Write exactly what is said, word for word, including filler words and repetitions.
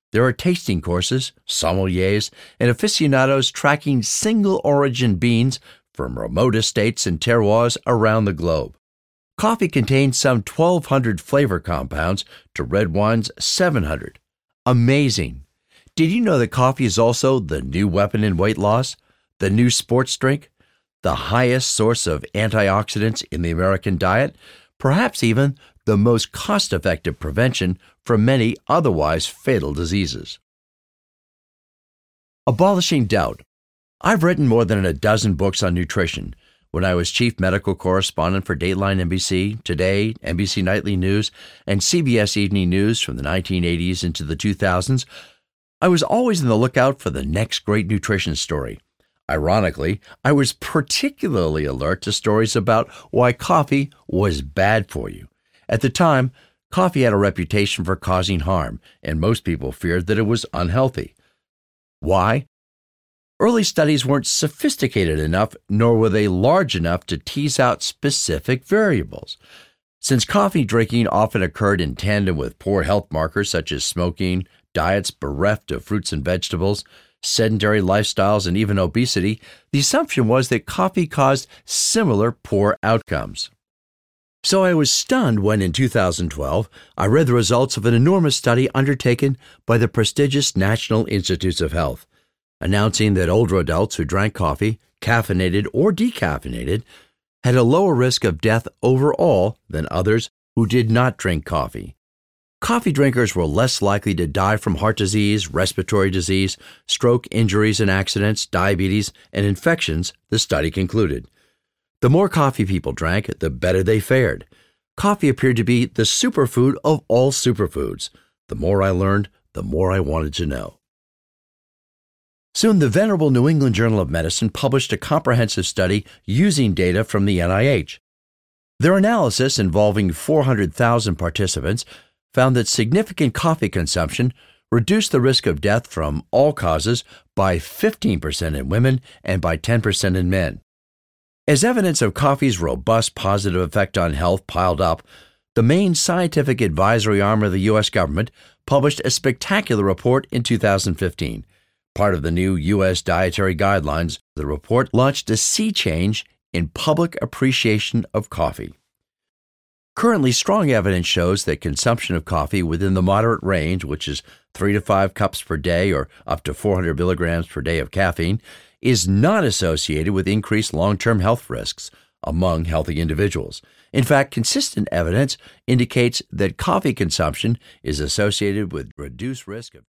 There are tasting courses, sommeliers, and aficionados tracking single-origin beans from remote estates and terroirs around the globe. Coffee contains some twelve hundred flavor compounds to red wine's seven hundred. Amazing! Did you know that coffee is also the new weapon in weight loss, the new sports drink, the highest source of antioxidants in the American diet, perhaps even the most cost-effective prevention for many otherwise fatal diseases? Abolishing doubt. I've written more than a dozen books on nutrition. When I was chief medical correspondent for Dateline N B C, Today, N B C Nightly News, and C B S Evening News from the nineteen eighties into the two thousands, I was always on the lookout for the next great nutrition story. Ironically, I was particularly alert to stories about why coffee was bad for you. At the time, coffee had a reputation for causing harm, and most people feared that it was unhealthy. Why? Early studies weren't sophisticated enough, nor were they large enough to tease out specific variables. Since coffee drinking often occurred in tandem with poor health markers such as smoking, diets bereft of fruits and vegetables, sedentary lifestyles, and even obesity, the assumption was that coffee caused similar poor outcomes. So I was stunned when, in two thousand twelve, I read the results of an enormous study undertaken by the prestigious National Institutes of Health, announcing that older adults who drank coffee, caffeinated or decaffeinated, had a lower risk of death overall than others who did not drink coffee. Coffee drinkers were less likely to die from heart disease, respiratory disease, stroke, injuries and accidents, diabetes, and infections, the study concluded. The more coffee people drank, the better they fared. Coffee appeared to be the superfood of all superfoods. The more I learned, the more I wanted to know. Soon, the venerable New England Journal of Medicine published a comprehensive study using data from the N I H. Their analysis, involving four hundred thousand participants, found that significant coffee consumption reduced the risk of death from all causes by fifteen percent in women and by ten percent in men. As evidence of coffee's robust positive effect on health piled up, the main scientific advisory arm of the U S government published a spectacular report in two thousand fifteen. Part of the new U S dietary guidelines, the report launched a sea change in public appreciation of coffee. Currently, strong evidence shows that consumption of coffee within the moderate range, which is three to five cups per day or up to four hundred milligrams per day of caffeine, is not associated with increased long-term health risks among healthy individuals. In fact, consistent evidence indicates that coffee consumption is associated with reduced risk of